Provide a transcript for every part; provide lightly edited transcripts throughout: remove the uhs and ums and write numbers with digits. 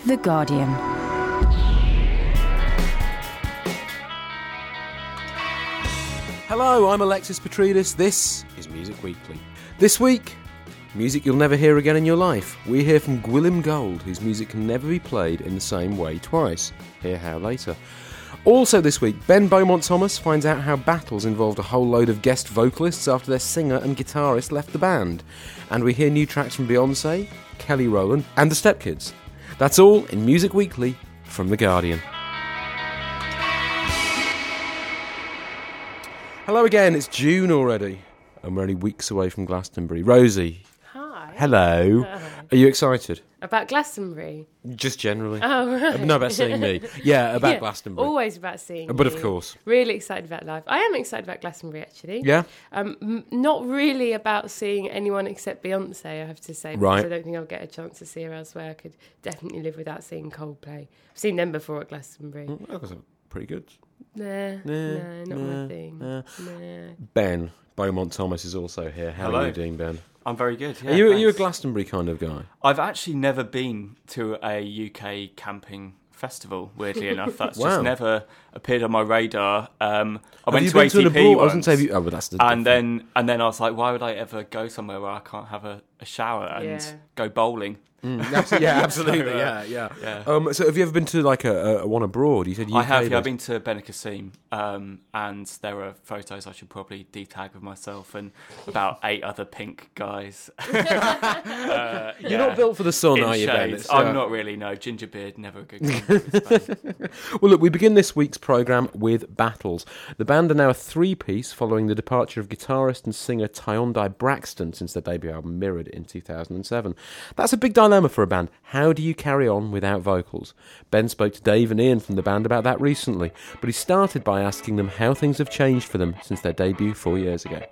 The Guardian. Hello, I'm Alexis Petridis. This is Music Weekly. This week, music you'll never hear again in your life. We hear from Gwilym Gold, whose music can never be played in the same way twice. Hear how later. Also this week, Ben Beaumont-Thomas finds out how battles involved a whole load of guest vocalists after their singer and guitarist left the band. And we hear new tracks from Beyoncé, Kelly Rowland and the Step Kids. That's all in Music Weekly from The Guardian. Hello again, it's June already, and we're only weeks away from Glastonbury. Rosie. Hi. Hello. Are you excited? About Glastonbury? Just generally. Oh, right. No, about seeing me. Yeah, about Glastonbury. Always about seeing But you. of course. Really excited about live. I am excited about Glastonbury, actually. Yeah? Not really about seeing anyone except Beyonce, I have to say. Right. Because I don't think I'll get a chance to see her elsewhere. I could definitely live without seeing Coldplay. I've seen them before at Glastonbury. That was pretty good. Nah, not my thing. Nah. Ben Beaumont-Thomas is also here. How Hello. are you doing, Ben? I'm very good. Yeah, Are you a thanks. Glastonbury kind of guy? I've actually never been to a UK camping festival, weirdly enough. That's Wow. just never appeared on my radar. I Have went you to been to an ATP abroad? I was once, going to say, oh, but that's the and then I was like, why would I ever go somewhere where I can't have a shower and go bowling? Absolutely, yeah. So have you ever been to like a one abroad? You said UK I have. Yeah, based. I've been to Benicassim, and there were photos I should probably detag of myself and about 8 other pink guys. You're not built for the sun, In are you, Ben? shades. It's, I'm not really. No, ginger beard, never a good compliment. Well, look, we begin this week's programme with Battles. The band are now a three-piece following the departure of guitarist and singer Tyondai Braxton since their debut album Mirrored in 2007. That's a big dilemma for a band. How do you carry on without vocals? Ben spoke to Dave and Ian from the band about that recently, but he started by asking them how things have changed for them since their debut 4 years ago.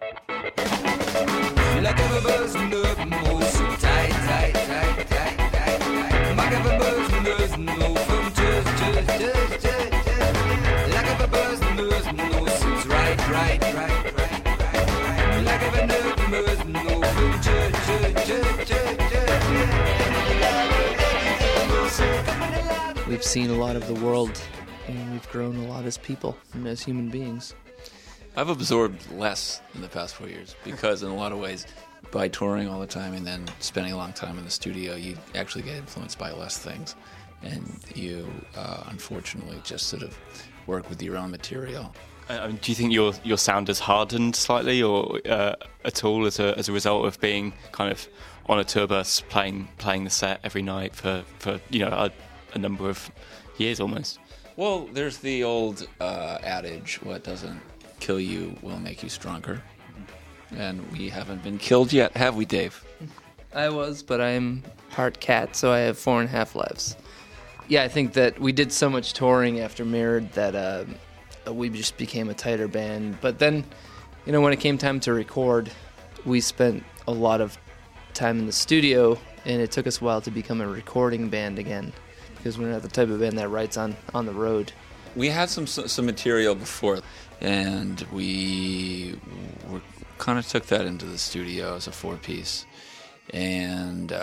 We've seen a lot of the world, and we've grown a lot as people and as human beings. I've absorbed less in the past 4 years because in a lot of ways, by touring all the time and then spending a long time in the studio, you actually get influenced by less things. And you, unfortunately, just sort of work with your own material. Do you think your sound has hardened slightly, or at all, as a result of being kind of on a tour bus, playing the set every night for a number of years almost? Well, there's the old adage, what doesn't kill you will make you stronger. And we haven't been killed yet, have we, Dave? I was, but I'm part cat, so I have 4.5 lives. Yeah, I think that we did so much touring after Mirrored that we just became a tighter band. But then, when it came time to record, we spent a lot of time in the studio, and it took us a while to become a recording band again, because we're not the type of band that writes on the road. We had some material before, and we kind of took that into the studio as a 4-piece. And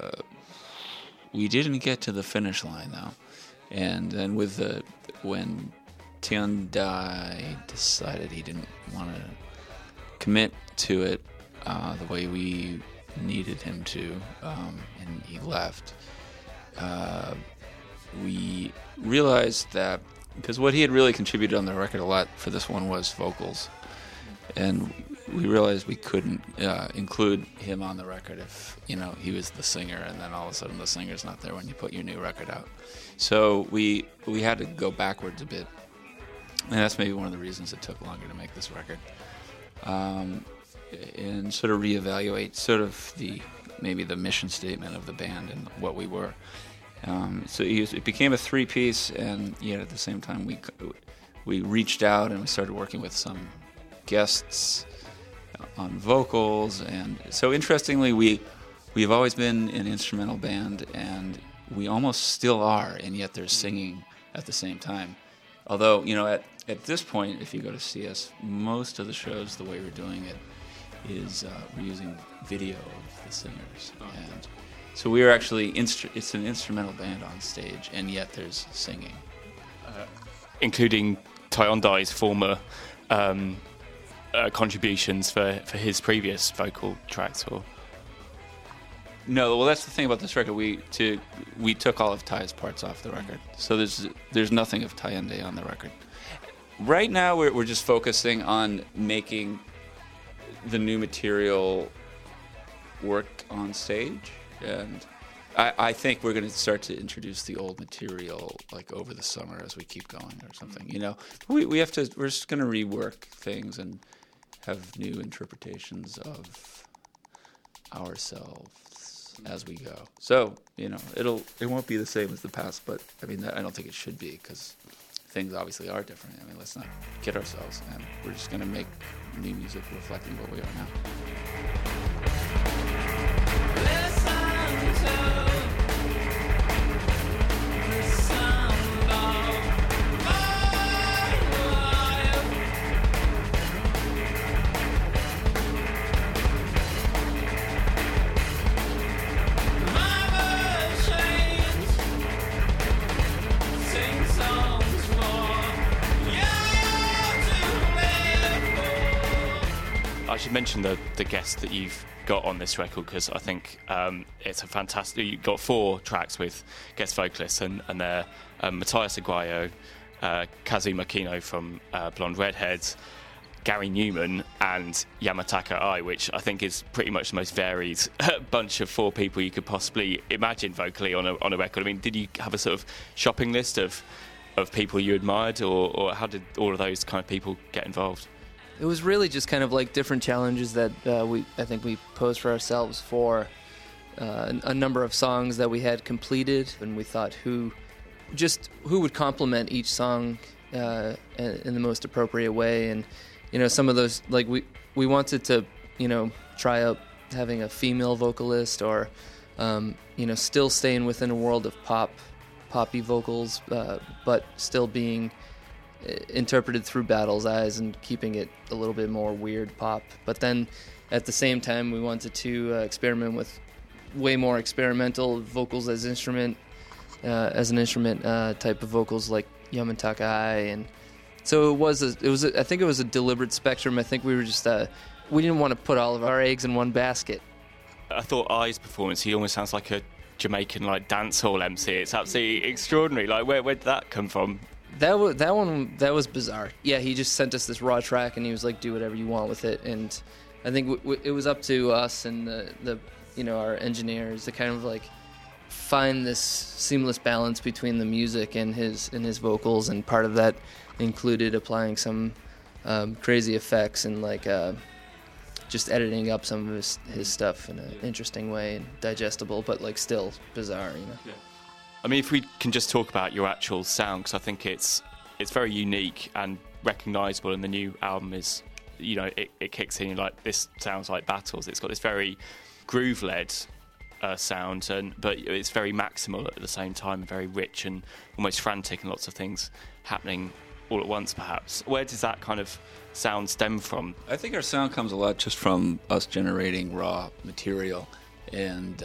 we didn't get to the finish line, though. And then when Tyondai decided he didn't want to commit to it the way we needed him to, and he left, we realized that, because what he had really contributed on the record a lot for this one was vocals, and we realized we couldn't include him on the record if he was the singer, and then all of a sudden the singer's not there when you put your new record out. So we had to go backwards a bit, and that's maybe one of the reasons it took longer to make this record, and sort of reevaluate sort of maybe the mission statement of the band and what we were. So it became a 3-piece, and yet at the same time we reached out and we started working with some guests on vocals. And so interestingly, we've always been an instrumental band, and we almost still are, and yet there's singing at the same time. Although, at this point, if you go to see us, most of the shows, the way we're doing it is we're using video of the singers. And So we are actually it's an instrumental band on stage, and yet there's singing, including Tyondai's former contributions for his previous vocal tracks, or. No, well, that's the thing about this record. We took all of Ty's parts off the record, so there's nothing of Tyonda on the record. Right now, we're just focusing on making the new material work on stage, and I think we're going to start to introduce the old material like over the summer as we keep going or something. You know, we're just going to rework things and have new interpretations of ourselves as we go. So, you know, it won't be the same as the past, but I mean, I don't think it should be, because things obviously are different. I mean, let's not kid ourselves, and we're just going to make new music reflecting what we are now. I should mention the guest that you've got on this record, because I think it's a fantastic. You've got 4 tracks with guest vocalists, and they're Matthias Aguayo, Kazu Makino from Blonde Redheads, Gary Newman, and Yamataka Ai, which I think is pretty much the most varied bunch of 4 people you could possibly imagine vocally on a record. I mean, did you have a sort of shopping list of people you admired, or how did all of those kind of people get involved? It was really just kind of like different challenges that I think we posed for ourselves for a number of songs that we had completed, and we thought who would complement each song in the most appropriate way. And you know, some of those, like we wanted to, you know, try out having a female vocalist, or you know, still staying within a world of poppy vocals, but still being interpreted through Battle's eyes and keeping it a little bit more weird pop. But then at the same time, we wanted to experiment with way more experimental vocals as an instrument type of vocals like Yamataka Ai. And so I think it was a deliberate spectrum. I think we were just we didn't want to put all of our eggs in one basket. I thought Ai's performance, he almost sounds like a Jamaican like dance hall MC. It's absolutely extraordinary. Like where did that come from? That was bizarre. Yeah, he just sent us this raw track, and he was like, "Do whatever you want with it." And I think it was up to us and the you know, our engineers to kind of like find this seamless balance between the music and his vocals. And part of that included applying some crazy effects and like just editing up some of his stuff in an interesting way and digestible, but like still bizarre, you know. Yeah. I mean, if we can just talk about your actual sound, because I think it's very unique and recognisable, and the new album is, you know, it kicks in, like, this sounds like Battles. It's got this very groove-led sound, but it's very maximal at the same time, very rich and almost frantic, and lots of things happening all at once, perhaps. Where does that kind of sound stem from? I think our sound comes a lot just from us generating raw material, and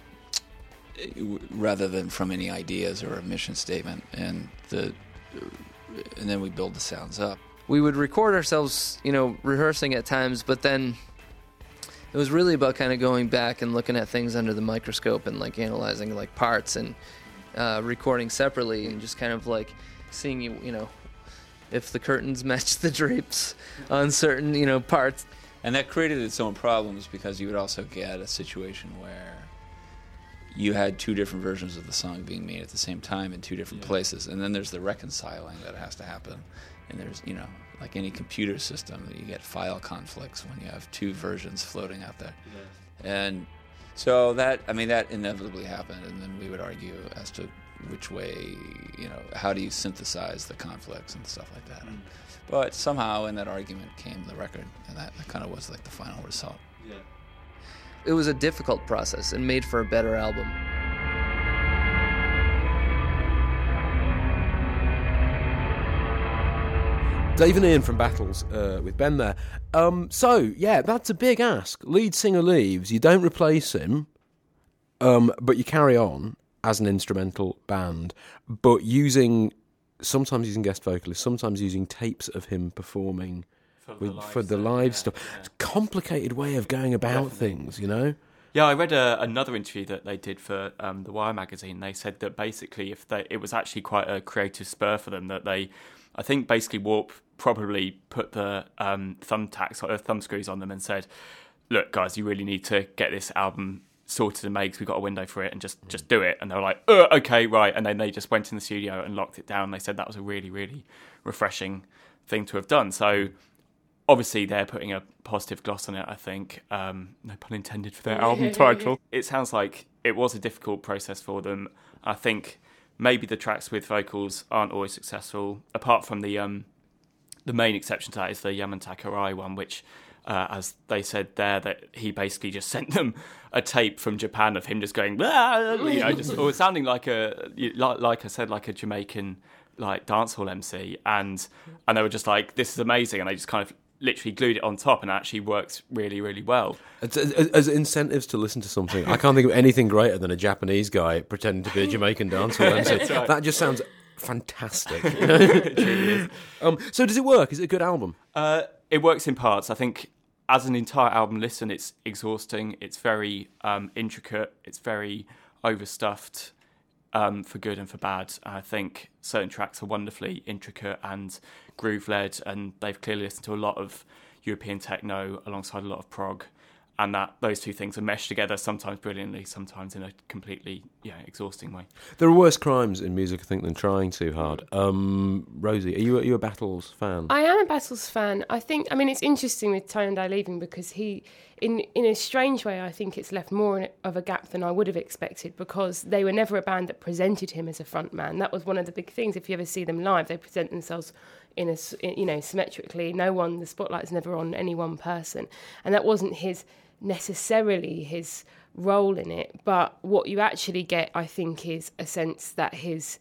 rather than from any ideas or a mission statement, and then we build the sounds up. We would record ourselves, you know, rehearsing at times, but then it was really about kind of going back and looking at things under the microscope and like analyzing like parts and recording separately, and just kind of like seeing, you know, if the curtains match the drapes on certain, you know, parts. And that created its own problems, because you would also get a situation where you had 2 different versions of the song being made at the same time in 2 different places, and then there's the reconciling that has to happen, and there's, you know, like any computer system, you get file conflicts when you have 2 versions floating out there. And so that inevitably happened, and then we would argue as to which way, you know, how do you synthesize the conflicts and stuff like that. But somehow in that argument came the record, and that kind of was like the final result. Yeah. It was a difficult process and made for a better album. Dave and Ian from Battles with Ben there. So, yeah, that's a big ask. Lead singer leaves, you don't replace him. but you carry on as an instrumental band, but sometimes using guest vocalists, sometimes using tapes of him performing for the live stuff. It's a complicated way of going about things, you know? Yeah, I read another interview that they did for the Wire magazine. They said that basically it was actually quite a creative spur for them, that I think basically Warp probably put the thumb screws on them and said, look, guys, you really need to get this album sorted and made because we've got a window for it, and just do it. And they were like, okay, right. And then they just went in the studio and locked it down. They said that was a really, really refreshing thing to have done. So obviously they're putting a positive gloss on it, I think. No pun intended for their album title. It sounds like it was a difficult process for them. I think maybe the tracks with vocals aren't always successful, apart from the main exception to that is the Yamantaka Rai one, which as they said there, that he basically just sent them a tape from Japan of him just going, or sounding like I said, like a Jamaican like dancehall MC, and they were just like, this is amazing, and they just kind of literally glued it on top, and it actually works really, really well. As incentives to listen to something, I can't think of anything greater than a Japanese guy pretending to be a Jamaican dancehall MC. Right. That just sounds fantastic. It really is. So does it work? Is it a good album? It works in parts. I think as an entire album listen, it's exhausting. It's very intricate. It's very overstuffed for good and for bad. I think certain tracks are wonderfully intricate and groove-led, and they've clearly listened to a lot of European techno alongside a lot of prog, and that those two things are meshed together, sometimes brilliantly, sometimes in a completely exhausting way. There are worse crimes in music, I think, than trying too hard. Rosie, are you a Battles fan? I am a Battles fan. I mean, it's interesting with Tie and Dye leaving, because he, in a strange way, I think it's left more of a gap than I would have expected, because they were never a band that presented him as a front man. That was one of the big things. If you ever see them live, they present themselves symmetrically. The spotlight's never on any one person, and that wasn't necessarily his role in it. But what you actually get, I think, is a sense that his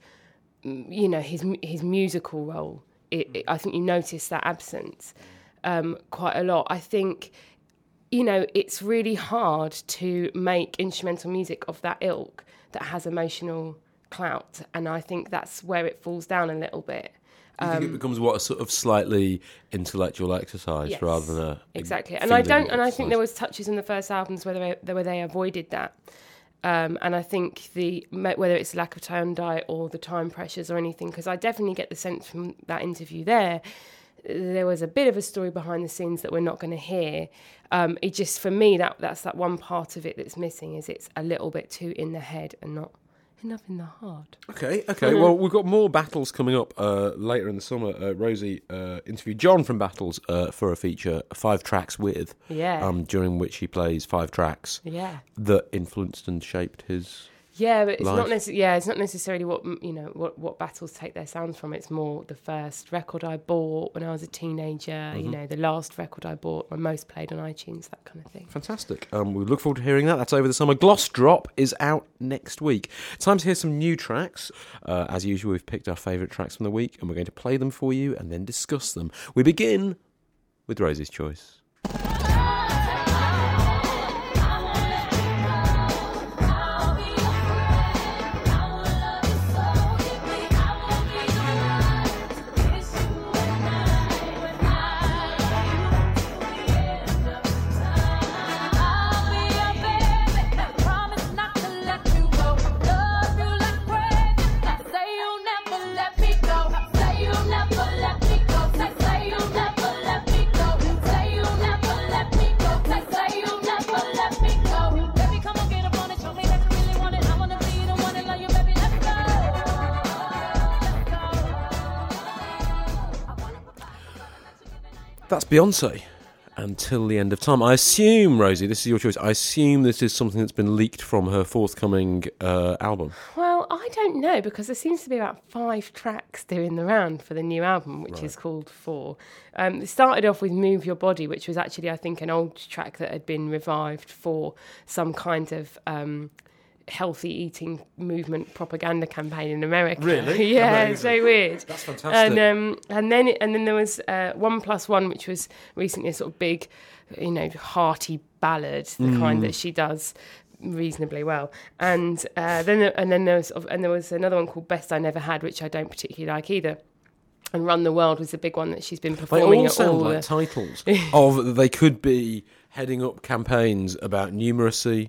musical role, I think you notice that absence quite a lot. I think, it's really hard to make instrumental music of that ilk that has emotional clout, and I think that's where it falls down a little bit. Do you think it becomes a sort of slightly intellectual exercise rather than a exactly? And I think there was touches in the first albums where they avoided that, and I think whether it's lack of Tie and Dye or the time pressures or anything, because I definitely get the sense from that interview there was a bit of a story behind the scenes that we're not going to hear. It just, for me, that's that one part of it that's missing, is it's a little bit too in the head and not enough in the heart. Okay. Well, we've got more Battles coming up later in the summer. Rosie interviewed John from Battles for a feature, 5 tracks with, during which he plays 5 tracks that influenced and shaped his. Yeah, but it's not necessarily what Battles take their sounds from. It's more the first record I bought when I was a teenager. Mm-hmm. The last record I bought, my most played on iTunes, that kind of thing. Fantastic. We look forward to hearing that. That's over the summer. Gloss Drop is out next week. It's time to hear some new tracks. As usual, we've picked our favourite tracks from the week, and we're going to play them for you and then discuss them. We begin with Rosie's choice. That's Beyonce, Until the End of Time. I assume, Rosie, this is your choice, I assume this is something that's been leaked from her forthcoming album. Well, I don't know, because there seems to be about 5 tracks doing the round for the new album, which is called 4. It started off with Move Your Body, which was actually, I think, an old track that had been revived for some kind of healthy eating movement propaganda campaign in America. Really? Yeah, it's so weird. That's fantastic. And then there was 1+1, which was recently a sort of big, hearty ballad, the kind that she does reasonably well. And then there was another one called Best I Never Had, which I don't particularly like either. And Run the World was a big one that she's been performing. They all at sound all like titles of they could be heading up campaigns about numeracy,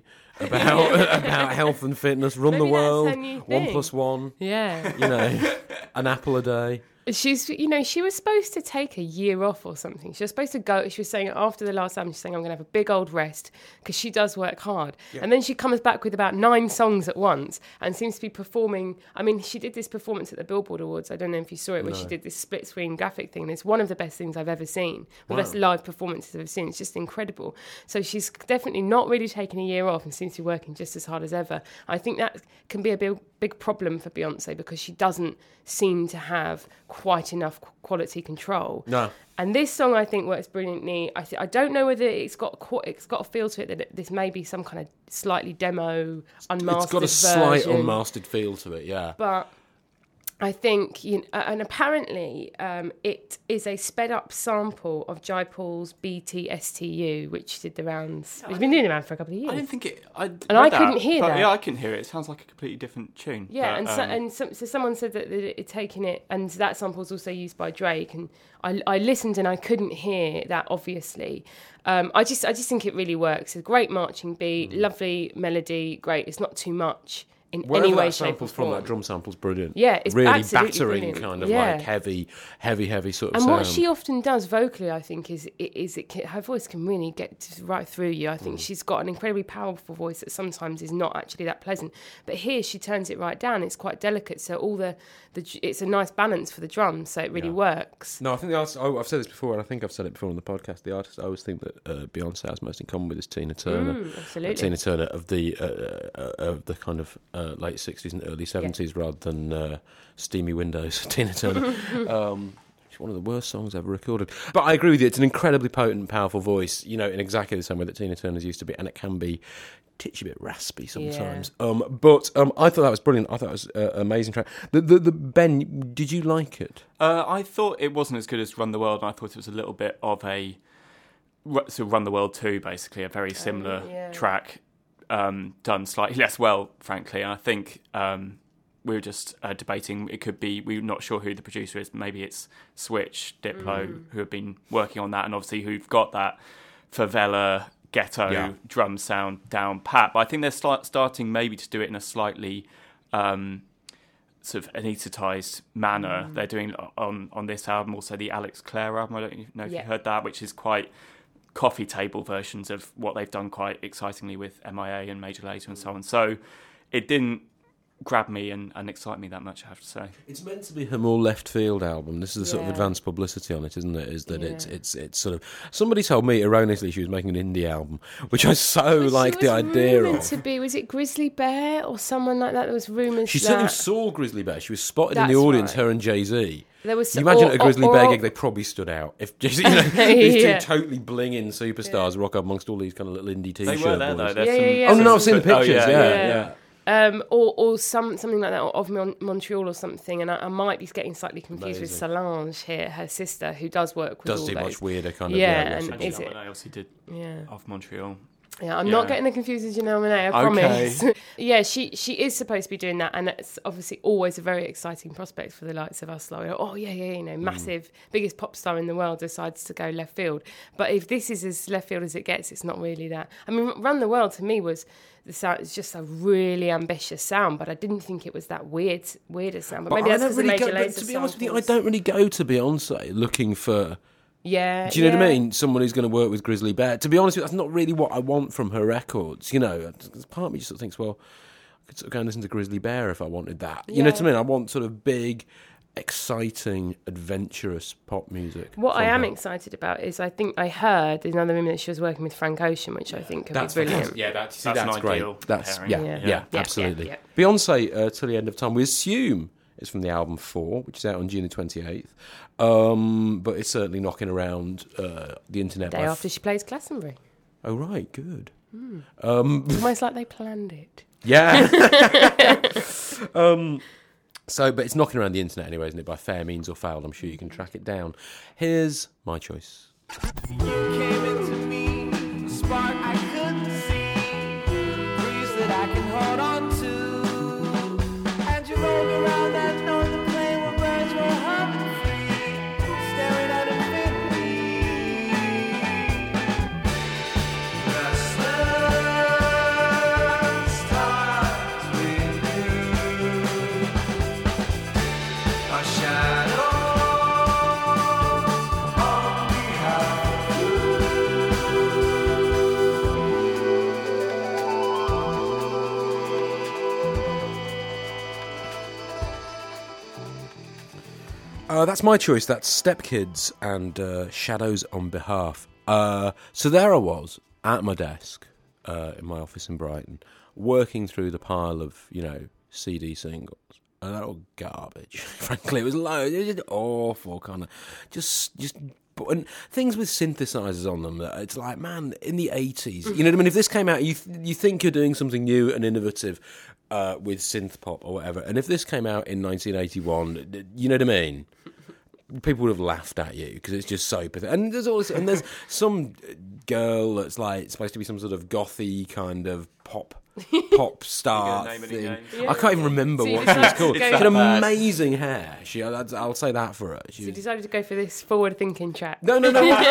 about health and fitness. Run Maybe the that's her world, new 1+1. Yeah. You know, an apple a day. She's, you know, she was supposed to take a year off or something. She was supposed to go. She was saying after the last album, she's saying, I'm going to have a big old rest because she does work hard. Yeah. And then she comes back with about 9 songs at once and seems to be performing. I mean, she did this performance at the Billboard Awards. I don't know if you saw it, where she did this split screen graphic thing. And it's one of the best things I've ever seen. The best live performances I've ever seen. It's just incredible. So she's definitely not really taking a year off and seems to be working just as hard as ever. I think that can be a big problem for Beyonce because she doesn't seem to have quite enough quality control. No. And this song, I think, works brilliantly. I don't know whether it's got a feel to it that this may be some kind of slightly demo, unmastered It's got a version. slight unmastered feel to it, yeah. But I think, and apparently it is a sped up sample of Jai Paul's BTSTU, which did the rounds. It's been doing the round for a couple of years. I didn't think it. I couldn't hear that. Yeah, I couldn't hear it. It sounds like a completely different tune. Yeah, but, so someone said that it's taken it, and that sample is also used by Drake. And I listened and I couldn't hear that. Obviously, I just think it really works. A great marching beat, lovely melody, great. It's not too much in any way, shape, or form. That drum sample's brilliant. Yeah, it's really absolutely battering, brilliant. kind of Yeah. like heavy sort of And sound. what she often does vocally, I think, her voice can really get right through you. I think she's got an incredibly powerful voice that sometimes is not actually that pleasant. But here she turns it right down. It's quite delicate, so it's a nice balance for the drums, so it really works. No, I think I've said this before, and I think I've said it before on the podcast. The artist I always think that Beyonce has most in common with is Tina Turner. Absolutely. Tina Turner of the kind of late 60s and early 70s rather than Steamy Windows. Tina Turner. She's one of the worst songs ever recorded. But I agree with you. It's an incredibly potent, powerful voice, in exactly the same way that Tina Turner's used to be, and it can be titchy bit raspy sometimes. Yeah. But I thought that was brilliant. I thought it was an amazing track. The Ben, did you like it? I thought it wasn't as good as Run the World, and I thought it was a little bit of a sort of Run the World 2, basically, a very similar track, done slightly less well, frankly. And I think we were just debating, it could be, we're not sure who the producer is, maybe it's Switch, Diplo, who have been working on that, and obviously who've got that favela ghetto drum sound down pat. But I think they're starting maybe to do it in a slightly sort of anaesthetized manner. They're doing on this album, also the Alex Clare album, I don't know if you heard that, which is quite coffee table versions of what they've done quite excitingly with MIA and Major Lazer and so on. So it didn't grab me and excite me that much, I have to say. It's meant to be her more left field album. This is the sort of advanced publicity on it, isn't it? Is that it's sort of, somebody told me erroneously she was making an indie album, which I like the idea of. To be, was it Grizzly Bear or someone like that? There was rumours. She certainly saw Grizzly Bear. She was spotted in the That's audience, right. her and Jay-Z. There was, you imagine at a Grizzly Bear gig, they probably stood out. If these two totally blinging superstars rock up amongst all these kind of little indie t-shirt They were there, boys. though. Yeah. Oh, no, I've seen the pictures, yeah. Or something like that, of Montreal or something, and I might be getting slightly confused with Solange here, her sister, who does work with all do those. much weirder kind of... and is it? I obviously did of Montreal. Yeah, I'm not getting the confused with Janelle Monáe, I promise. Yeah, she is supposed to be doing that, and it's obviously always a very exciting prospect for the likes of us. Like, massive, biggest pop star in the world decides to go left field. But if this is as left field as it gets, it's not really that. I mean, Run the World to me was the sound. It's just a really ambitious sound, but I didn't think it was that weirder sound. But maybe that's because the Major Lazer. To be honest with you, I don't really go to Beyonce looking for... Yeah. Do you know what I mean? Someone who's going to work with Grizzly Bear. To be honest with you, that's not really what I want from her records. Part of me just sort of thinks, well, I could sort of go and listen to Grizzly Bear if I wanted that. You know what I mean? I want sort of big, exciting, adventurous pop music. What I am excited about is I think I heard in another room that she was working with Frank Ocean, which I think could be brilliant. Yeah, that's an great. ideal That's pairing. absolutely. Beyonce, Till the End of Time, we assume it's from the album 4, which is out on June the 28th. But it's certainly knocking around the internet. Day after she plays Glastonbury. Oh, right, good. It's almost like they planned it. Yeah. But it's knocking around the internet anyway, isn't it? By fair means or foul, I'm sure you can track it down. Here's my choice. You came into me, a spark I couldn't see. Breeze caught on to. And you rolled around that on the plane where birds were humming free, staring at infinity. Restless times with you, a shadow on behalf of you. That's my choice. That's Step Kids and Shadows on Behalf. So there I was at my desk in my office in Brighton, working through the pile of, CD singles. And they're all garbage. Frankly, it was loads. It was just awful, kind of, just. And things with synthesizers on them. That it's like, man, in the 80s, you know what I mean? If this came out, you think you're doing something new and innovative with synth pop or whatever. And if this came out in 1981, you know what I mean? People would have laughed at you because it's just so pathetic. And there's some girl that's like supposed to be some sort of gothy kind of pop star name thing. any I can't even remember So what she was called. She It's had that bad. amazing hair. I'll say that for her. She So you was, decided to go for this forward-thinking track. no.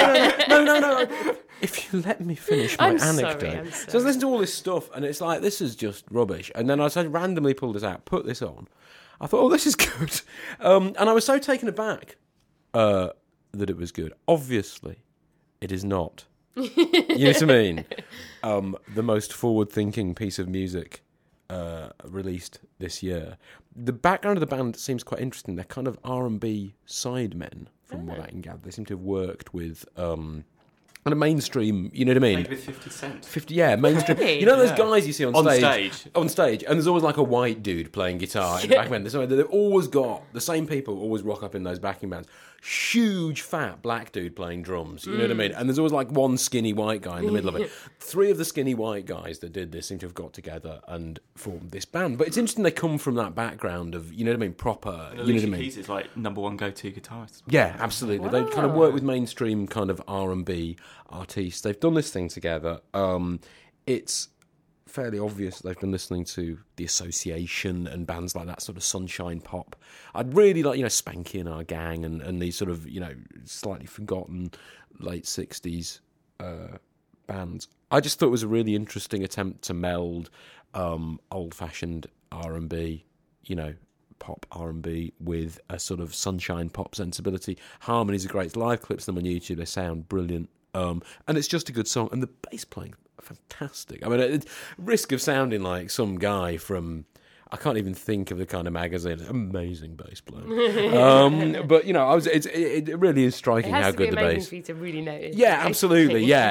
If you let me finish my I'm sorry, anecdote. I'm So I was sorry. listening to all this stuff, and it's like, this is just rubbish. And then I randomly pulled this out, put this on. I thought, oh, this is good. And I was so taken aback that it was good. Obviously, it is not. You know what I mean? The most forward-thinking piece of music released this year. The background of the band seems quite interesting. They're kind of R&B sidemen, from what I can gather. They seem to have worked with kind of mainstream, you know what I mean? Played with 50 Cent. Mainstream. Really? You know those Yeah. guys you see on On stage? stage. On stage. And there's always like a white dude playing guitar in the back band. They've always got, the same people always rock up in those backing bands. Huge fat black dude playing drums, you know what I mean? And there's always like one skinny white guy in the middle of it. 3 of the skinny white guys that did this seem to have got together and formed this band. But it's interesting they come from that background of, you know what I mean, proper, you know what I Alicia mean? Keys is like #1 go-to guitarist. Yeah, absolutely. They kind of work with mainstream kind of R&B artists. They've done this thing together. It's fairly obvious that they've been listening to The Association and bands like that, sort of sunshine pop. I'd really like, Spanky and Our Gang and these sort of, slightly forgotten late 60s bands. I just thought it was a really interesting attempt to meld old-fashioned R&B, pop R&B with a sort of sunshine pop sensibility. Harmonies are great. Live clips of them on YouTube, they sound brilliant. And it's just a good song. And the bass playing, fantastic. I mean, at risk of sounding like some guy from, I can't even think of the kind of magazine. Amazing bass playing. But, it really is striking It has how to be good the amazing bass. for you to really notice. Yeah, absolutely. Yeah.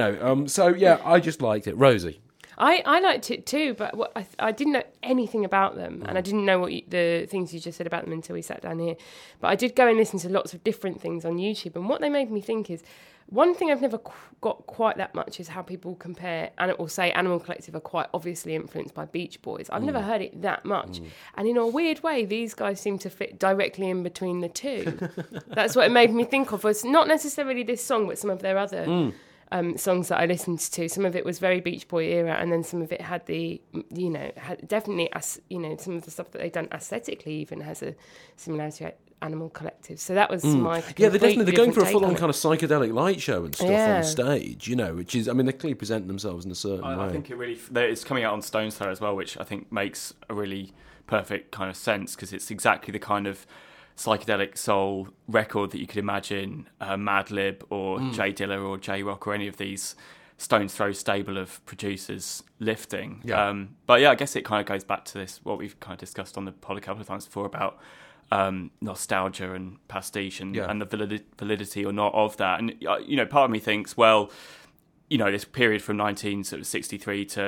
I just liked it. Rosie. I liked it too, but I didn't know anything about them, and I didn't know the things you just said about them until we sat down here. But I did go and listen to lots of different things on YouTube, and what they made me think is, one thing I've never got quite that much is how people compare or say Animal Collective are quite obviously influenced by Beach Boys. I've never heard it that much. And in a weird way, these guys seem to fit directly in between the two. That's what it made me think of, was not necessarily this song, but some of their other songs that I listened to. Some of it was very Beach Boy era, and then some of it had had definitely, some of the stuff that they've done aesthetically even has a similarity to Animal Collective. So that was my Yeah, they're going for a take full-on on it. kind of psychedelic light show and stuff Yeah. on stage, which is, I mean, they clearly present themselves in a certain way. I think it's coming out on Stones Throw as well, which I think makes a really perfect kind of sense, because it's exactly the kind of psychedelic soul record that you could imagine Madlib or Jay Dilla or J Rock or any of these Stones Throw stable of producers lifting. Yeah. But yeah, I guess it kind of goes back to this, what we've kind of discussed on the pod a couple of times before about nostalgia and pastiche and the validity or not of that. And, part of me thinks, well, this period from 1963 to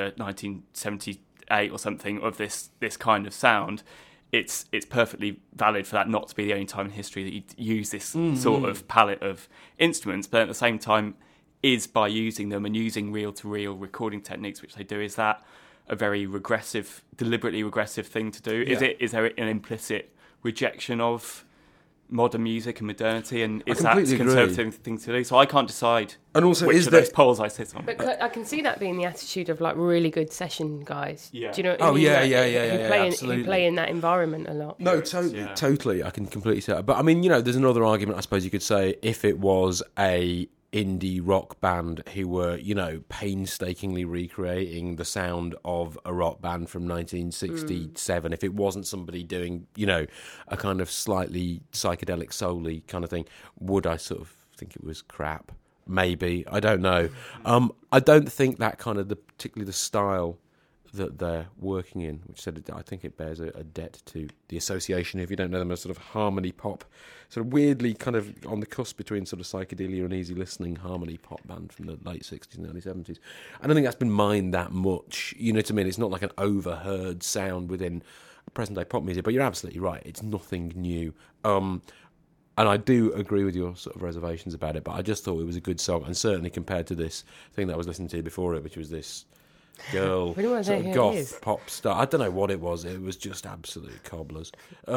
1978 or something of this kind of sound, it's perfectly valid for that not to be the only time in history that you use this sort of palette of instruments, but at the same time, is by using them and using reel-to-reel recording techniques, which they do, is that a very deliberately regressive thing to do? Yeah. Is there an implicit rejection of modern music and modernity, and is that completely agree. conservative thing to do? So I can't decide. And also, which is of there- those poles I sit on. But I can see that being the attitude of like really good session guys. Yeah. Do you know what I Oh, mean? yeah, Like, yeah, who absolutely. play in that environment a lot. No, Yeah. totally. I can completely see that. But I mean, there's another argument. I suppose you could say if it was a indie rock band who were, painstakingly recreating the sound of a rock band from 1967. If it wasn't somebody doing, a kind of slightly psychedelic soul-y kind of thing, would I sort of think it was crap? Maybe. I don't know. I don't think that kind of particularly the style that they're working in, which I think it bears a debt to the association, if you don't know them, as sort of harmony pop, sort of weirdly kind of on the cusp between sort of psychedelia and easy listening harmony pop band from the late 60s and early 70s. I don't think that's been mined that much. You know what I mean? It's not like an overheard sound within present day pop music, but you're absolutely right. It's nothing new. And I do agree with your sort of reservations about it, but I just thought it was a good song, and certainly compared to this thing that I was listening to before it, which was this girl, We don't wanna sort say of who it is. goth pop star. I don't know what it was. It was just absolute cobblers.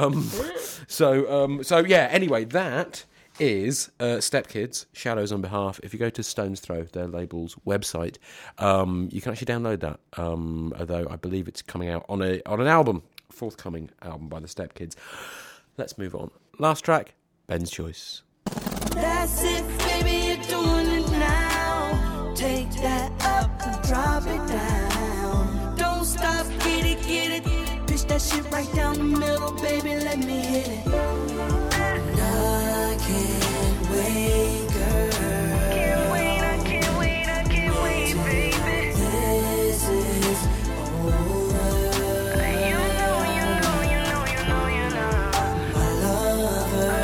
So yeah. Anyway, that is Step Kids, Shadows on Behalf. If you go to Stone's Throw, their label's website, you can actually download that. Although I believe it's coming out on an album, forthcoming album by the Step Kids. Let's move on. Last track, Ben's Choice. That's it, baby, you're doing it now. Take that up and drop it down. Don't stop, get it. Pitch that shit right down the middle, baby, let me hit it. And I can't wait, girl. I can't wait, baby. This is over. You know. My lover,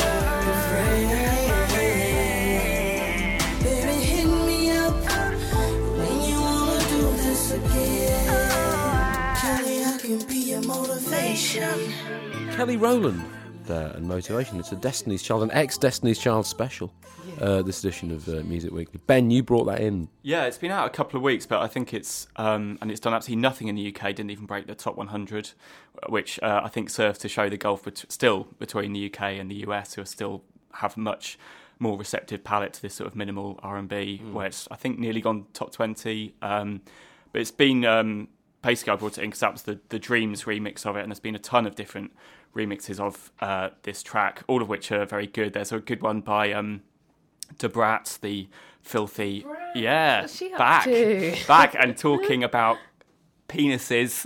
baby, hit me up when you wanna do this again. Kelly, I can be your motivation. Kelly Rowland there, and Motivation. It's a Destiny's Child, an ex-Destiny's Child special, this edition of Music Weekly. Ben, you brought that in. Yeah, it's been out a couple of weeks, but I think it's and it's done absolutely nothing in the UK. Didn't even break the top 100, which I think serves to show the gulf still between the UK and the US, who are still have much more receptive palate to this sort of minimal R&B, where it's I think nearly gone top 20. But it's been basically I brought it in because that was the Dreams remix of it, and there's been a ton of different remixes of this track, all of which are very good. There's a good one by Da Brat, the filthy, What's she up back and talking about penises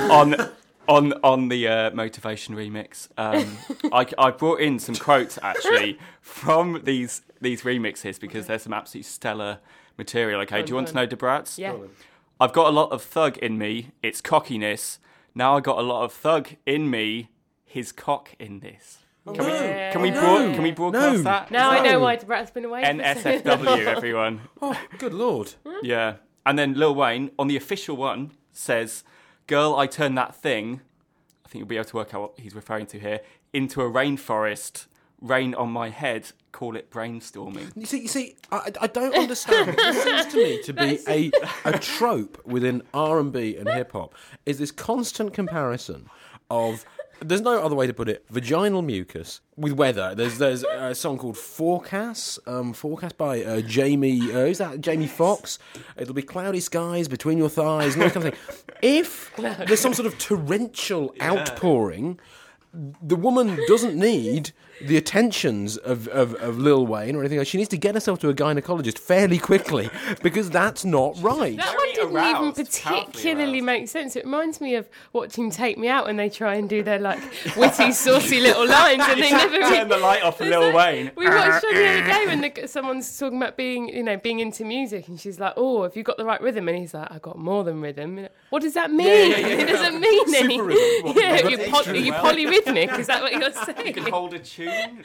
on the Motivation remix. I brought in some quotes actually from these remixes because there's some absolutely stellar material. Okay, do you want to know Da Brat's? Yeah. I've got a lot of thug in me. It's cockiness. Now I got a lot of thug in me. His cock in this. Can we broadcast that? Now I know why Brat's been away. NSFW, everyone. Oh, good lord. Yeah. And then Lil Wayne, on the official one, says, "Girl, I turned that thing," I think you'll be able to work out what he's referring to here, "into a rainforest. Rain on my head. Call it brainstorming." You see, I don't understand. It seems to me to be a trope within R&B and hip-hop is this constant comparison of, there's no other way to put it, vaginal mucus with weather. There's a song called Forecast by Jamie, who's that? Jamie Foxx. It'll be cloudy skies between your thighs and that kind of thing. If there's some sort of torrential outpouring, the woman doesn't need the attentions of Lil Wayne or anything else. She needs to get herself to a gynecologist fairly quickly because that's not right. That one didn't even Powerfully particularly aroused. make sense. It reminds me of watching Take Me Out when they try and do their like witty, saucy little lines, and they never Turn the light off for Lil Wayne. We watched on the other day when someone's talking about being into music, and she's like, "Oh, have you got the right rhythm?" And he's like, "I got more than rhythm." What does that mean? It doesn't mean anything. rhythm. Yeah, What? are you polyrhythmic? Is that what you're saying? You can hold a tune.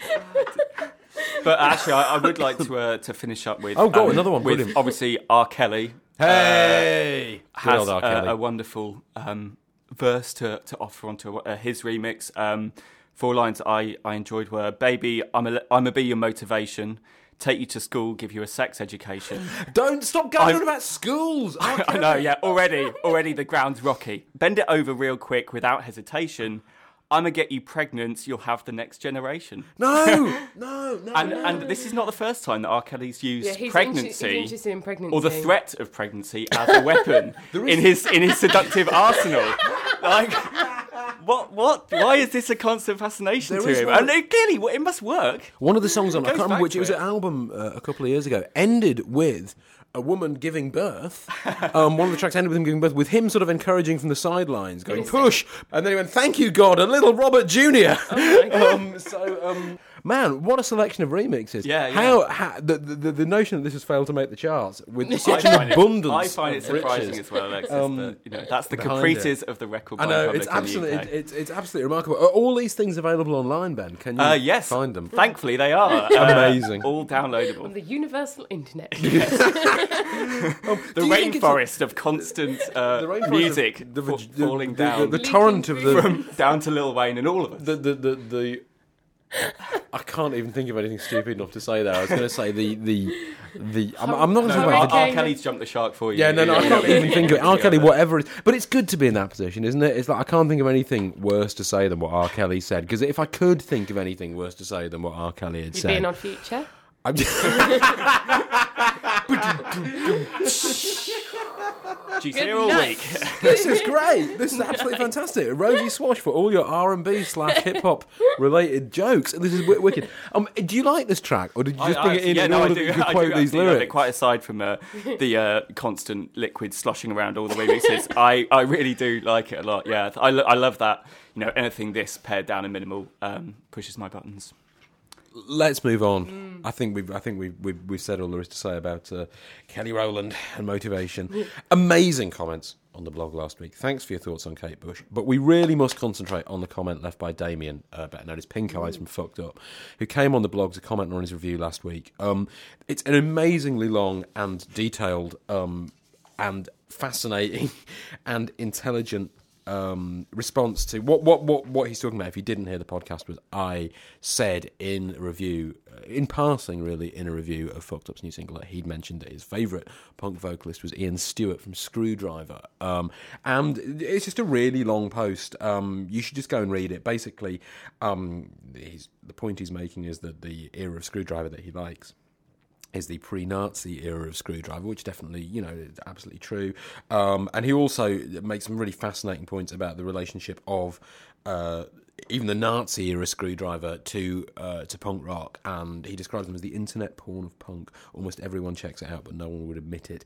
But actually, I would like to finish up with another one. With Brilliant. obviously R. Kelly. Hey! Good Has old R. Kelly. a wonderful verse to offer onto his remix. 4 lines I enjoyed were, "Baby, I'ma be your motivation. Take you to school, give you a sex education." Don't stop going on about schools. I know, yeah. Already the ground's rocky. Bend it over real quick without hesitation. I'm gonna get you pregnant. You'll have the next generation. No. And this is not the first time that R. Kelly's used he's pregnancy, interested in pregnancy, or the threat of pregnancy as a weapon in his seductive arsenal. Like, what? Why is this a constant fascination to him? And clearly, it must work. One of the songs on, I Goes can't remember back which, to it was it. an album a couple of years ago, ended with a woman giving birth. One of the tracks ended with him giving birth, with him sort of encouraging from the sidelines, going, push! And then he went, thank you, God, a little Robert Jr. Man, what a selection of remixes. Yeah. How the notion that this has failed to make the charts with such an abundance I find it of surprising riches. as well, Alexis. That, that's the behind caprices of the record I buying know, public it's in the absolutely, UK. it's absolutely remarkable. Are all these things available online, Ben? Can you Yes, find them? Thankfully, they are. Amazing. All on downloadable. the universal internet. The Do you think it's rainforest of constant rainforest music of falling down. the torrent of the from down to Lil Wayne and all of us. the I can't even think of anything stupid enough to say there. I was going to say I'm not going to talk about R. Kelly's jumped the shark for you. Yeah, no, I can't even think of it. R. Kelly, whatever it is. But it's good to be in that position, isn't it? It's like I can't think of anything worse to say than what R. Kelly said. Because if I could think of anything worse to say than what R. Kelly had You'd said... be an Odd Future. She's here all week. This is great. This is absolutely fantastic. Rosie Swash for all your R&B/hip-hop related jokes. This is wicked. Do you like this track, or did you just bring it in order that you could quote these lyrics? Quite aside from the constant liquid sloshing around all the remixes, I really do like it a lot. Yeah, I love that. Anything this pared down and minimal pushes my buttons. Let's move on. I think we've said all there is to say about Kelly Rowland and motivation. Amazing comments on the blog last week. Thanks for your thoughts on Kate Bush. But we really must concentrate on the comment left by Damien, better known as Pink Eyes from Fucked Up, who came on the blog to comment on his review last week. It's an amazingly long and detailed and fascinating and intelligent response to what he's talking about. If you didn't hear the podcast, was I said in a review, in passing really, in a review of Fucked Up's new single, that he'd mentioned that his favourite punk vocalist was Ian Stewart from Screwdriver, and it's just a really long post. You should just go and read it. Basically, the point he's making is that the era of Screwdriver that he likes is the pre-Nazi era of Screwdriver, which definitely, is absolutely true. And he also makes some really fascinating points about the relationship of even the Nazi era Screwdriver to punk rock, and he describes them as the internet porn of punk. Almost everyone checks it out, but no one would admit it.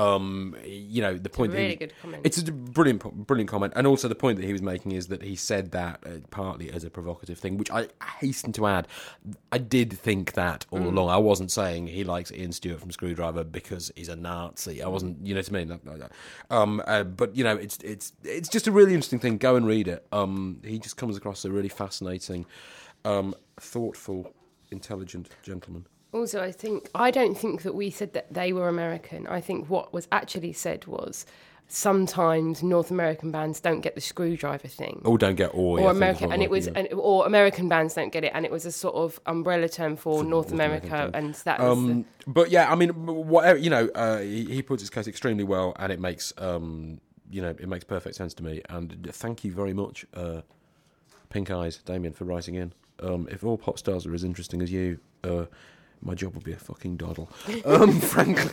The point It's a really good comment. It's a brilliant comment, and also the point that he was making is that he said that partly as a provocative thing, which I hasten to add, I did think that all along. I wasn't saying he likes Ian Stewart from Screwdriver because he's a Nazi. I wasn't, what I mean? But it's just a really interesting thing. Go and read it. He just comes across a really fascinating, thoughtful, intelligent gentleman. Also, I don't think that we said that they were American. I think what was actually said was sometimes North American bands don't get the Screwdriver thing. Or don't get or American, and it was, or American bands don't get it, and it was a sort of umbrella term for North America, and that was. But yeah, I mean, whatever he puts his case extremely well, and it makes it makes perfect sense to me. And thank you very much, Pink Eyes, Damien, for writing in. If all pop stars are as interesting as you, my job would be a fucking doddle, frankly.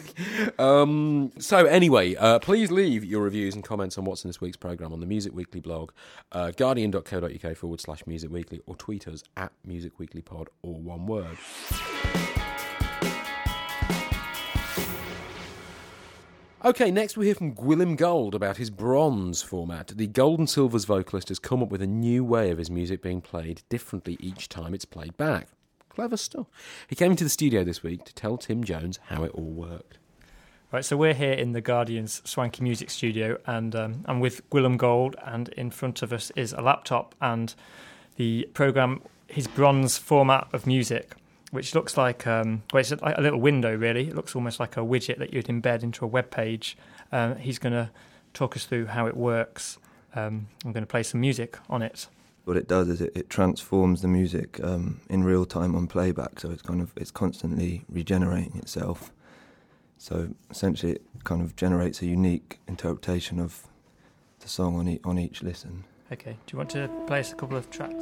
So anyway, please leave your reviews and comments on what's in this week's programme on the Music Weekly blog, guardian.co.uk/Music Weekly, or tweet us at Music Weekly Pod, or one word. Okay, next we hear from Gwilym Gold about his bronze format. The Gold and Silvers vocalist has come up with a new way of his music being played differently each time it's played back. Clever stuff. He came into the studio this week to tell Tim Jones how it all worked. Right, so we're here in the Guardian's swanky music studio, and I'm with Gwilym Gold, and in front of us is a laptop and the programme, his bronze format of music, which looks like, it's a little window, really. It looks almost like a widget that you'd embed into a web page. He's going to talk us through how it works. I'm going to play some music on it. What it does is it transforms the music in real time on playback, so it's constantly regenerating itself. So essentially, it kind of generates a unique interpretation of the song on each listen. Okay, do you want to play us a couple of tracks?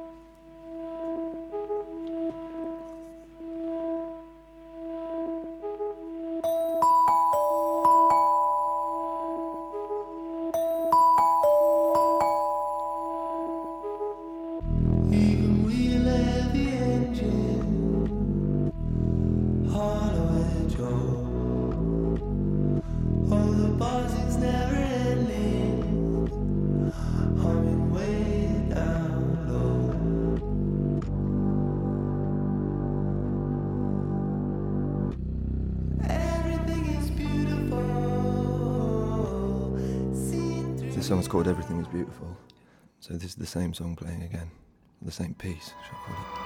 The song's called Everything Is Beautiful, so this is the same song playing again, the same piece, shall I call it.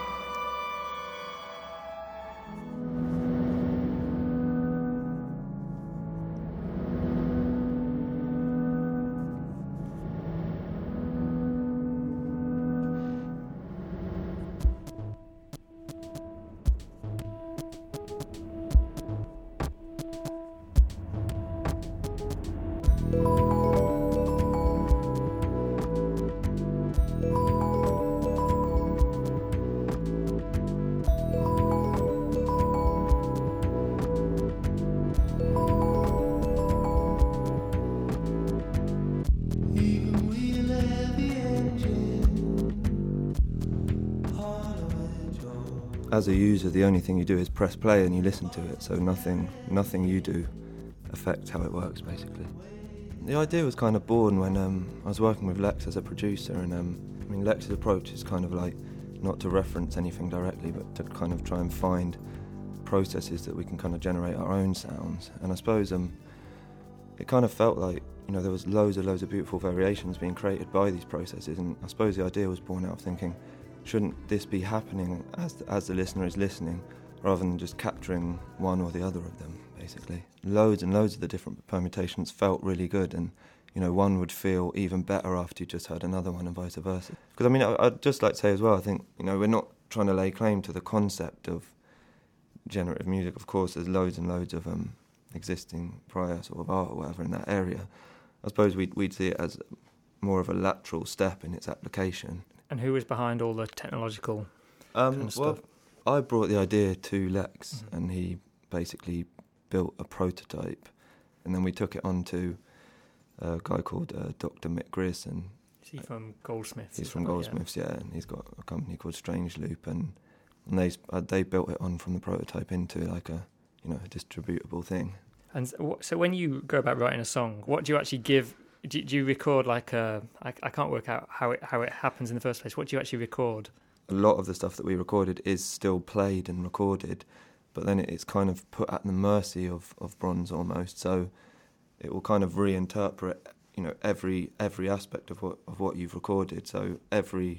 As a user, the only thing you do is press play and you listen to it, so nothing you do affects how it works, basically. The idea was kind of born when I was working with Lex as a producer, and I mean, Lex's approach is kind of like not to reference anything directly, but to kind of try and find processes that we can kind of generate our own sounds. And I suppose it kind of felt like, you know, there was loads of beautiful variations being created by these processes, and I suppose the idea was born out of thinking, shouldn't this be happening as the listener is listening, rather than just capturing one or the other of them, basically. Loads and loads of the different permutations felt really good, and, you know, one would feel even better after you just heard another one, and vice versa. Because, I mean, I'd just like to say as well, I think, you know, we're not trying to lay claim to the concept of generative music. Of course, there's loads and loads of existing prior sort of art or whatever in that area. I suppose we'd see it as more of a lateral step in its application. And who was behind all the technological kind of stuff? I brought the idea to Lex, and he basically built a prototype, and then we took it on to a guy called Dr. Mick Grierson. Is he from Goldsmiths? He's from Goldsmiths, yeah, and he's got a company called Strange Loop, and they built it on from the prototype into like a distributable thing. And so when you go about writing a song, what do you actually give? Do you record like I can't work out how it happens in the first place. What do you actually record? A lot of the stuff that we recorded is still played and recorded, but then it's kind of put at the mercy of Bronze almost. So it will kind of reinterpret, you know, every aspect of what you've recorded. So every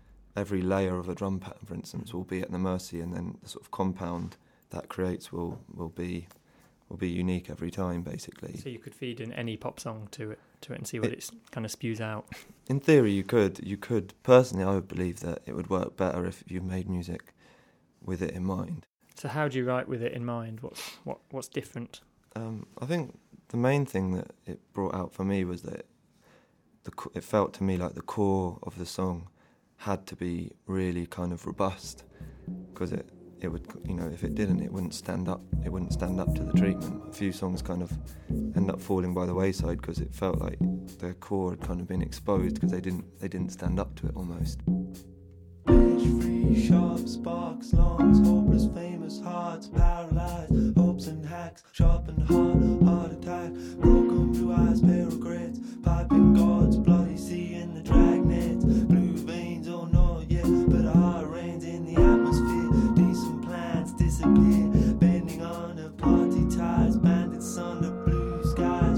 layer of a drum pattern, for instance, will be at the mercy, and then the sort of compound that creates will be unique every time, basically. So you could feed in any pop song to it and see what it kind of spews out. In theory, you could. Personally, I would believe that it would work better if you made music with it in mind. So how do you write with it in mind? What's different? I think the main thing that it brought out for me was that it felt to me like the core of the song had to be really kind of robust, because it would, you know, if it didn't, it wouldn't stand up to the treatment. A few songs kind of end up falling by the wayside because it felt like their core had kind of been exposed because they didn't stand up to it almost. Free, sharp sparks, lungs, hopeless, famous hearts, paralyzed, hopes and hacks, sharpened heart attack, broken blue eyes, pale regrets, piping God's bloody sea in the dragnets, blue veins, oh no, yeah, but heart reigns in the atmosphere, decent plans disappear, bending on the party ties, bandits under blue skies,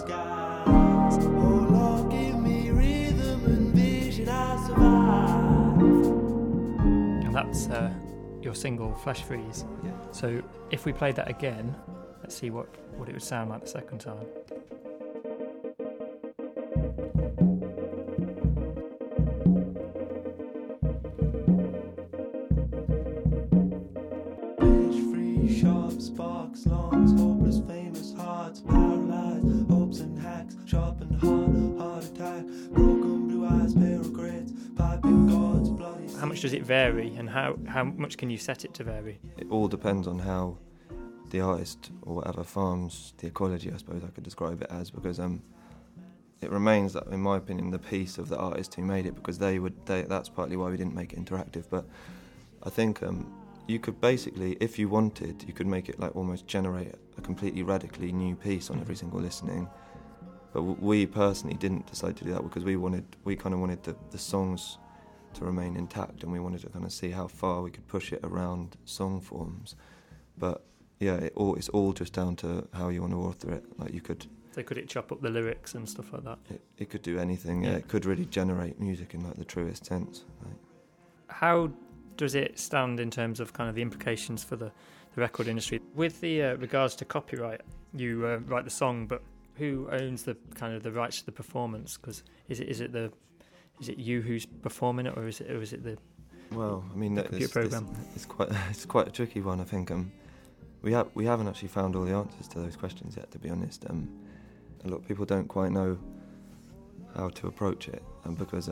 oh Lord, give me rhythm and vision, I survive. That's your single, Flash Freeze. Yeah. So if we played that again, let's see what it would sound like the second time. Free, sharp sparks, lungs, hopeless, famous hearts, paralyzed, hopes and hacks, sharpened heart attack, broken blue much does it vary, and how much can you set it to vary? It all depends on how the artist or whatever farms the ecology, I suppose I could describe it as, because it remains that, in my opinion, the piece of the artist who made it, because that's partly why we didn't make it interactive. But I think you could basically, if you wanted, you could make it like almost generate a completely radically new piece on every single listening. But we personally didn't decide to do that because we kind of wanted the songs to remain intact, and we wanted to kind of see how far we could push it around song forms. But yeah, it's all just down to how you want to author it. Like you could. So could it chop up the lyrics and stuff like that? It could do anything. Yeah, it could really generate music in like the truest sense. Like. How does it stand in terms of kind of the implications for the record industry with the regards to copyright? You write the song, but who owns the kind of the rights to the performance? Because is it you who's performing it, or is it the computer program? It's quite a tricky one. I think we haven't actually found all the answers to those questions yet, to be honest. A lot of people don't quite know how to approach it, and because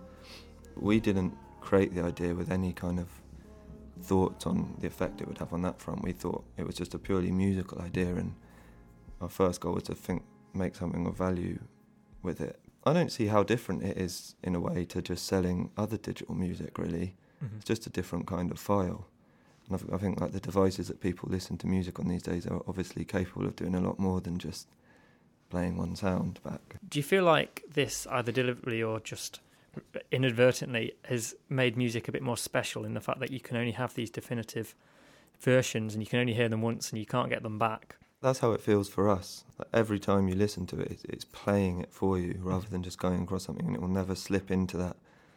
we didn't create the idea with any kind of thoughts on the effect it would have on that front. We thought it was just a purely musical idea, and our first goal was to make something of value with it. I don't see how different it is in a way to just selling other digital music, really. Mm-hmm. It's just a different kind of file. And I think like the devices that people listen to music on these days are obviously capable of doing a lot more than just playing one sound back. Do you feel like this, either deliberately or just inadvertently, has made music a bit more special in the fact that you can only have these definitive versions and you can only hear them once and you can't get them back? That's how it feels for us. Like every time you listen to it, it's playing it for you rather than just going across something, and it will never slip into that,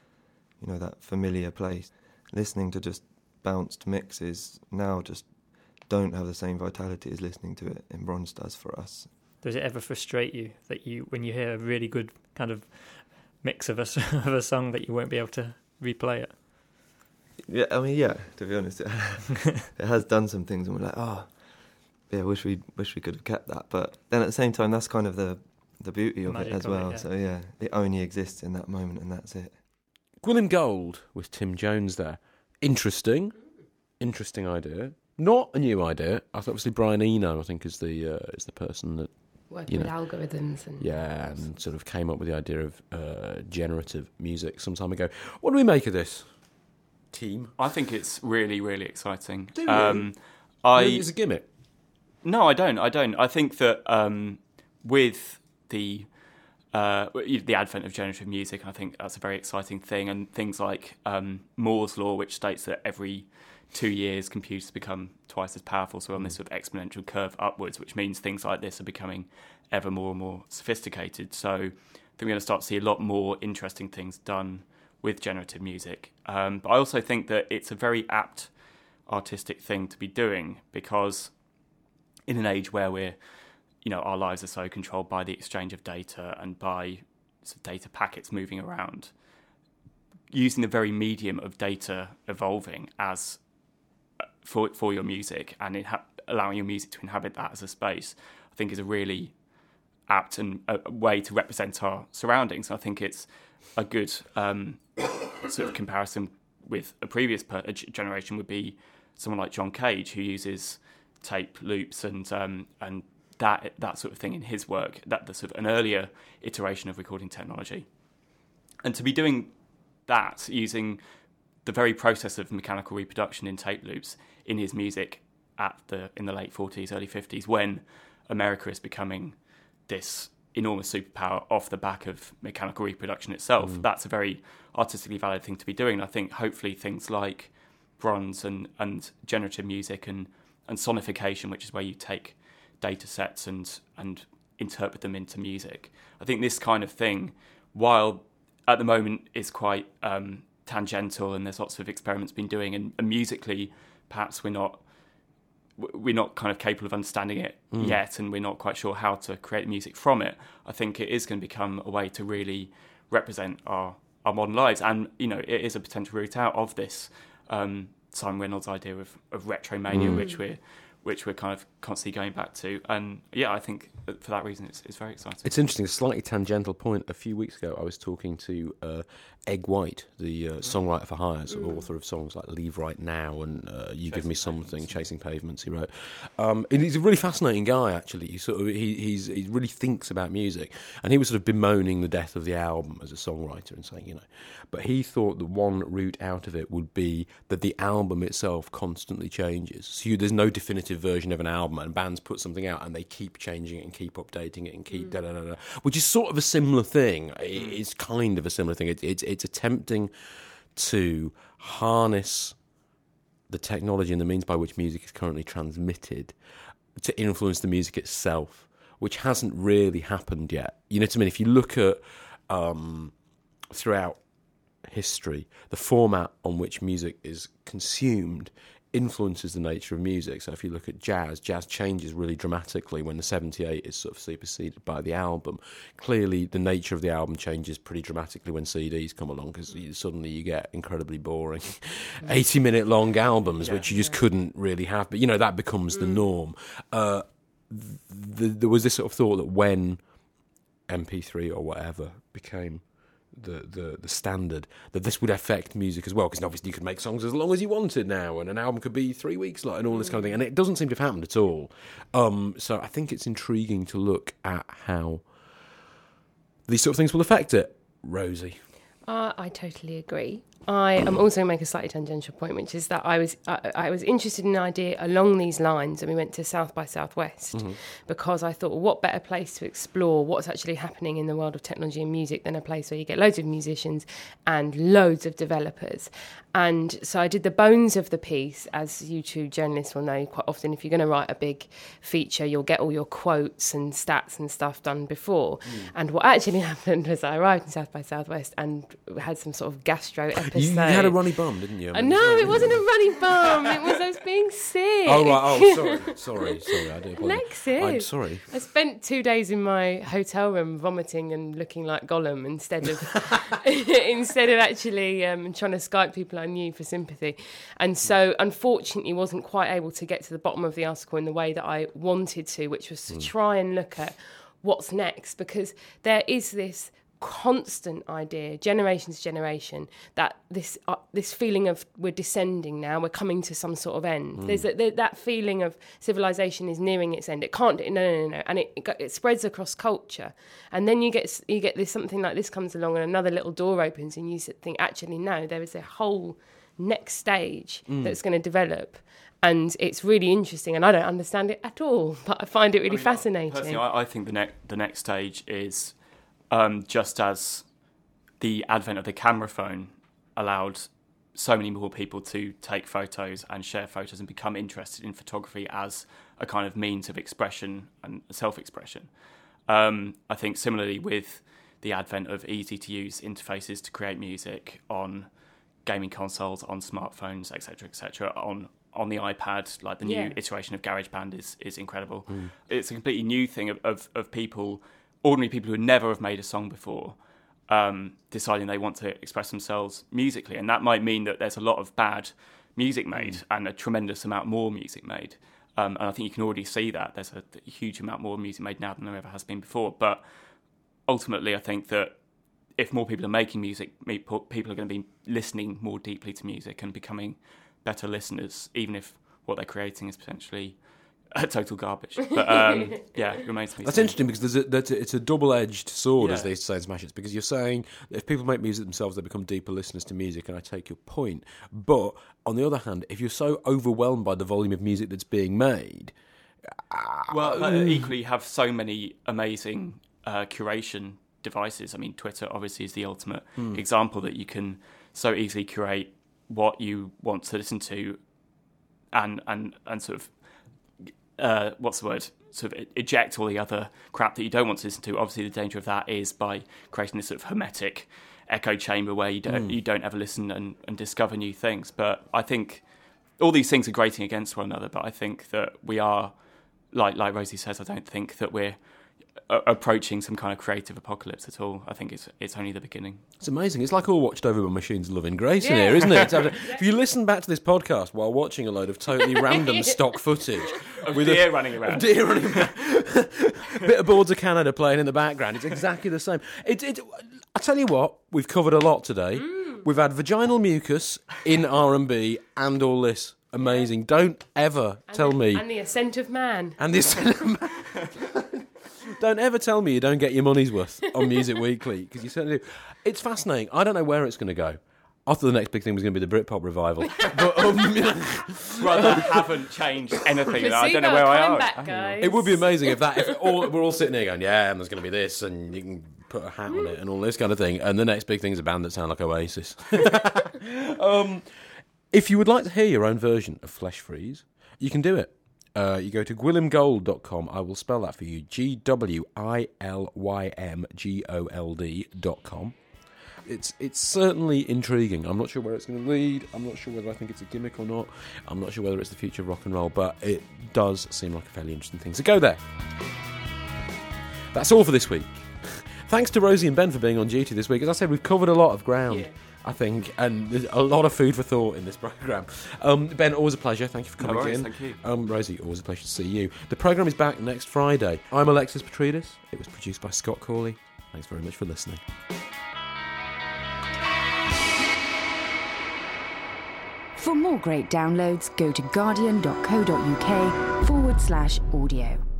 that familiar place. Listening to just bounced mixes now just don't have the same vitality as listening to it in Bronze does for us. Does it ever frustrate you that when you hear a really good kind of mix of a song that you won't be able to replay it? Yeah, to be honest, it has done some things and we're like, wish we could have kept that. But then at the same time, that's kind of the beauty of it as well. Yeah. So yeah, it only exists in that moment and that's it. Gwilym Gold with Tim Jones there. Interesting idea. Not a new idea. Obviously Brian Eno, I think, is the person that working with algorithms and sort of came up with the idea of generative music some time ago. What do we make of this team? I think it's really, really exciting. Do you? It's a gimmick. No, I don't. I think that with the advent of generative music, I think that's a very exciting thing, and things like Moore's law, which states that every 2 years computers become twice as powerful, so on this sort of exponential curve upwards, which means things like this are becoming ever more and more sophisticated. So I think we're going to start to see a lot more interesting things done with generative music. But I also think that it's a very apt artistic thing to be doing, because in an age where our lives are so controlled by the exchange of data and by sort of data packets moving around, using the very medium of data evolving as for your music and allowing your music to inhabit that as a space, I think is a really apt and a way to represent our surroundings. I think it's a good sort of comparison with a previous generation would be someone like John Cage, who uses tape loops and that sort of thing in his work, that the sort of an earlier iteration of recording technology. And to be doing that using the very process of mechanical reproduction in tape loops in his music in the late 40s, early 50s, when America is becoming this enormous superpower off the back of mechanical reproduction itself, that's a very artistically valid thing to be doing. And I think hopefully things like Bronze and generative music and sonification, which is where you take data sets and interpret them into music. I think this kind of thing, while at the moment is quite tangential and there's lots of experiments been doing, and musically perhaps we're not kind of capable of understanding it yet, and we're not quite sure how to create music from it. I think it is going to become a way to really represent our modern lives, and it is a potential route out of this Simon Reynolds idea of retromania, which we're kind of constantly going back to. And yeah, I think for that reason it's very exciting. It's interesting, a slightly tangential point. A few weeks ago I was talking to Egg White, the songwriter for hire, sort of author of songs like Leave Right Now and You Give Me Something, Chasing Pavements, he wrote. And he's a really fascinating guy, actually. He really thinks about music. And he was sort of bemoaning the death of the album as a songwriter and saying, but he thought the one route out of it would be that the album itself constantly changes. So there's no definitive version of an album, and bands put something out and they keep changing it and keep updating it and keep da-da-da-da, which is sort of a similar thing. It's kind of a similar thing. It's attempting to harness the technology and the means by which music is currently transmitted to influence the music itself, which hasn't really happened yet. You know what I mean? If you look at throughout history, the format on which music is consumed influences the nature of music. So if you look at jazz changes really dramatically when the 78 is sort of superseded by the album. Clearly the nature of the album changes pretty dramatically when CDs come along, because suddenly you get incredibly boring 80-minute long albums, which you just couldn't really have. But that becomes the norm. There was this sort of thought that when MP3 or whatever became the standard, that this would affect music as well, because obviously you could make songs as long as you wanted now, and an album could be 3 weeks long and all this kind of thing, and it doesn't seem to have happened at all. So I think it's intriguing to look at how these sort of things will affect it. Rosie? I totally agree. I am also going to make a slightly tangential point, which is that I was interested in an idea along these lines, and we went to South by Southwest because I thought, well, what better place to explore what's actually happening in the world of technology and music than a place where you get loads of musicians and loads of developers. And so I did the bones of the piece. As you two journalists will know, quite often if you're going to write a big feature, you'll get all your quotes and stats and stuff done before. And what actually happened was I arrived in South by Southwest and had some sort of gastro episode. You had a runny bum, didn't you? No, it wasn't a runny bum. It was I was being sick. Oh, right. Oh, sorry. I do apologise. Lexis. I'm sorry. I spent 2 days in my hotel room vomiting and looking like Gollum instead of actually trying to Skype people I knew for sympathy. And so, unfortunately, wasn't quite able to get to the bottom of the article in the way that I wanted to, which was to try and look at what's next, because there is this constant idea, generation to generation, that this feeling of we're descending now, we're coming to some sort of end. There's that feeling of civilization is nearing its end. It can't. No, and it spreads across culture. And then you get this something like this comes along, and another little door opens, and you think, actually, no, there is a whole next stage that's going to develop. And it's really interesting, and I don't understand it at all, but I find it really fascinating. Personally, I think the next stage is just as the advent of the camera phone allowed so many more people to take photos and share photos and become interested in photography as a kind of means of expression and self-expression. I think similarly with the advent of easy-to-use interfaces to create music on gaming consoles, on smartphones, etc., on the iPad, like the new iteration of GarageBand is incredible. It's a completely new thing of people, ordinary people who never have made a song before, deciding they want to express themselves musically. And that might mean that there's a lot of bad music made and a tremendous amount more music made. And I think you can already see that. There's a huge amount more music made now than there ever has been before. But ultimately, I think that if more people are making music, people are going to be listening more deeply to music and becoming better listeners, even if what they're creating is potentially total garbage. But it remains to be That's seen. interesting, because it's a double-edged sword, as they say in Smash Hits, because you're saying that if people make music themselves, they become deeper listeners to music, and I take your point. But on the other hand, if you're so overwhelmed by the volume of music that's being made... equally, you have so many amazing curation devices. I mean, Twitter obviously is the ultimate example, that you can so easily curate what you want to listen to and sort of what's the word, sort of eject all the other crap that you don't want to listen to. Obviously the danger of that is by creating this sort of hermetic echo chamber where you don't ever listen and discover new things. But I think all these things are grating against one another, but I think that we are, like Rosie says, I don't think that we're approaching some kind of creative apocalypse at all. I think it's only the beginning. It's amazing. It's like all watched over by machines of loving grace in here, isn't it? If you listen back to this podcast while watching a load of totally random stock footage with deer running around, a bit of Boards of Canada playing in the background, it's exactly the same. I tell you what, we've covered a lot today. We've had vaginal mucus in R&B and all this. Amazing. Don't ever tell me... And the ascent of man. And the ascent of man. Don't ever tell me you don't get your money's worth on Music Weekly, because you certainly do. It's fascinating. I don't know where it's going to go. I thought the next big thing was going to be the Britpop revival. But, Rather haven't changed anything. I don't know where I am. Back, guys. It would be amazing if we're all sitting here going, yeah, and there's going to be this, and you can put a hat on it and all this kind of thing, and the next big thing is a band that sound like Oasis. If you would like to hear your own version of Flesh Freeze, you can do it. You go to gwilymgold.com. I will spell that for you. GWILYMGOLD.com. It's certainly intriguing. I'm not sure where it's going to lead. I'm not sure whether I think it's a gimmick or not. I'm not sure whether it's the future of rock and roll, but it does seem like a fairly interesting thing. So go there. That's all for this week. Thanks to Rosie and Ben for being on duty this week. As I said, we've covered a lot of ground, I think, and there's a lot of food for thought in this programme. Ben, always a pleasure. Thank you for coming in. Thank you. Rosie, always a pleasure to see you. The programme is back next Friday. I'm Alexis Petridis. It was produced by Scott Corley. Thanks very much for listening. For more great downloads, go to guardian.co.uk/audio.